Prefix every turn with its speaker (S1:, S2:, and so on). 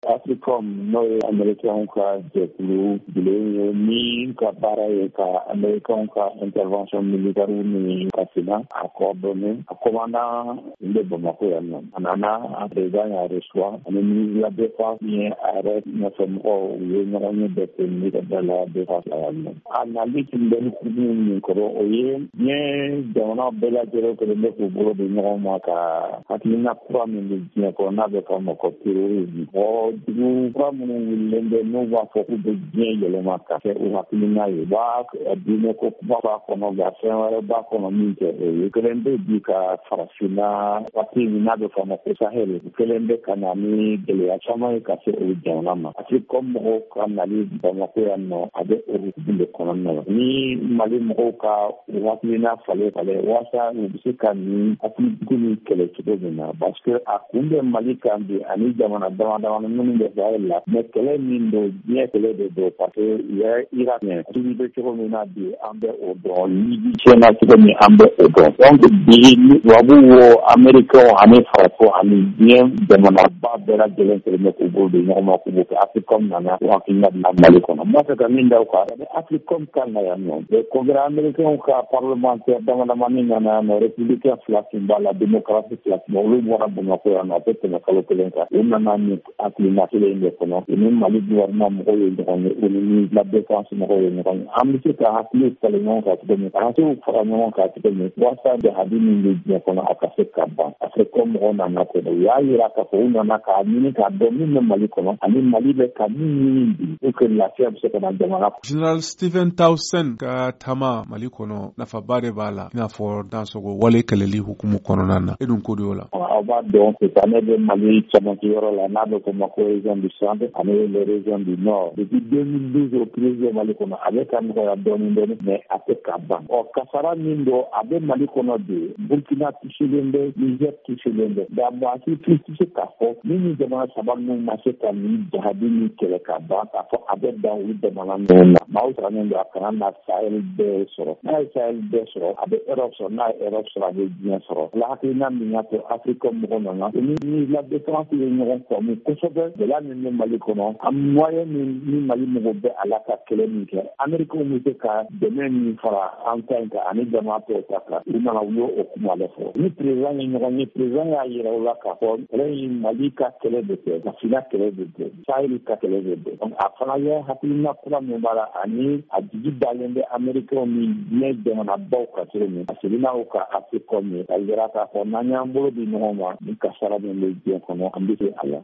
S1: AFRICOM n'o ye Américains ka jɛkulu bilen ye min ka baara ye ka Américains ka intervention militaire ni Kasina a coordonné a commandant de Bamako yan nɔ a nana a président y'a reçoit ani ministre de la défense ni a yɛrɛ ɲɛfɛmɔgɔw u ye ɲɔgɔn ye bɛɛ kɛ ministre de la défense la yan nɔ a nali tun bɛ ni kudu min kɔrɔ o ye diɲɛ jamana bɛɛ lajɛlen kelen bɛ k'u bolo di ɲɔgɔn ma ka hakilina kura min bɛ diɲɛ kɔnɔ n'a bɛ f'a ma ko terrorisme dugu kura minnu wililen bɛ n'u b'a fɔ k'u bɛ diɲɛ yɛlɛma ka kɛ u hakilina ye u b'a diinɛ ko kuma b'a kɔnɔ nka fɛn wɛrɛ b'a kɔnɔ min tɛ o ye kelen bɛ bi ka farafinna waati min n'a bɛ f'a ma ko sahel u kelen bɛ ka na ni gɛlɛya caman ye ka se o jamana ma AFRICOM mɔgɔw ka nali Bamako yan nɔ a bɛ o hukumu de kɔnɔna na ni Mali mɔgɔw ka u hakilina falen walasa u bɛ se ka nin hakilitigiw ni kɛlɛ cogo min na parce que a kun bɛ Mali kan bi ani jamana dama minnu bɛ Sahel la mais kɛlɛ min don diɲɛ kɛlɛ de don parce que u ye Irak ɲɛ tubi bɛ cogo min na bi an bɛ o dɔn Libi tiɲɛna cogo min an bɛ o dɔn donc bi tubabu wo Américains ani farafo ani diɲɛ jamanaba bɛɛ lajɛlen kelen bɛ k'u bolo di ɲɔgɔn ma k'u b'o kɛ AFRICOM nana o hakilina bila Mali kɔnɔ n b'a fɛ ka min da o kan AFRICOM kan na yan nɔ les congrès américains ka parlementaire damadamani nana yan nɔ républicain fila tun b'a la démocratie fila tun b'a olu bɔra Bamako yan nɔ a tɛ tɛmɛ kalo kelen kan u nana ni hakilina kelen in de kɔnɔ u ni Mali gouvernement mɔgɔw ye ɲɔgɔn ye u ni la défense mɔgɔw ye ɲɔgɔn ye an bɛ se ka hakili falen ɲɔgɔn kan cogo min ka hakiliw fara ɲɔgɔn kan cogo min walasa jahadi min bɛ diɲɛ kɔnɔ a ka se ka ban AFRICOM mɔgɔw nana ten u y'a jira k'a fɔ u nana k'a ɲini k'a dɔn min bɛ Mali kɔnɔ ani Mali bɛ ka min ɲini bi pour que lafiya bɛ se ka na jamana.
S2: General Stephen Townsend ka taama Mali kɔnɔ nafaba de b'a la i n'a fɔ dansogo wale kɛlɛli hukumu kɔnɔna na e dun ko de o la.
S1: Aw b'a dɔn sisan ne bɛ Mali camancɛyɔrɔ la n'a bɛ fɔ ma ko région du centre ani les régions du nord depuis 2012 au président Mali kɔnɔ a bɛ ka nɔgɔya dɔɔnin mais a tɛ ka ban kasara min don a bɛ Mali kɔnɔ de Burkina touchelen bɛ Niger touchelen bɛ nka maa si tɛ se k'a fɔ ni jamana saba ninnu ma se ka nin jahadi ni kɛlɛ ka ban k'a fɔ a bɛ dan olu jamana ninnu na maaw sarannen don a kana na Sahel bɛɛ sɔrɔ n'a ye Sahel bɛɛ sɔrɔ a bɛ Europe sɔrɔ n'a ye Europe sɔrɔ a bɛ diɲɛ sɔrɔ la hakilina min y'a to AFRICOM mɔgɔ nana ni la défense ye ɲɔgɔn faamu kosɛbɛ gɛlɛya min bɛ Mali kɔnɔ a moyen min ni Mali mɔgɔw bɛ a la ka kɛlɛ min kɛ Américains bɛ se ka dɛmɛ min fara an ta in kan ani jama tɔw ta kan u nana u y'o kuma de fɔ ni président ye ɲɔgɔn ye président y'a yira u la k'a fɔ kɛlɛ in Mali ka kɛlɛ de tɛ Burkina kɛlɛ de tɛ Sahel ka kɛlɛ de tɛ donc a fana ye hakilina kura min b'a la ani a jigi dalen bɛ Américains ni diɲɛ jamanabaw ka cogo min a seginna o ka AFRICOM ye a yira k'a fɔ n'an y'an bolo di ɲɔgɔn ma ni kasara min bɛ diɲɛ kɔnɔ an bɛ se a la.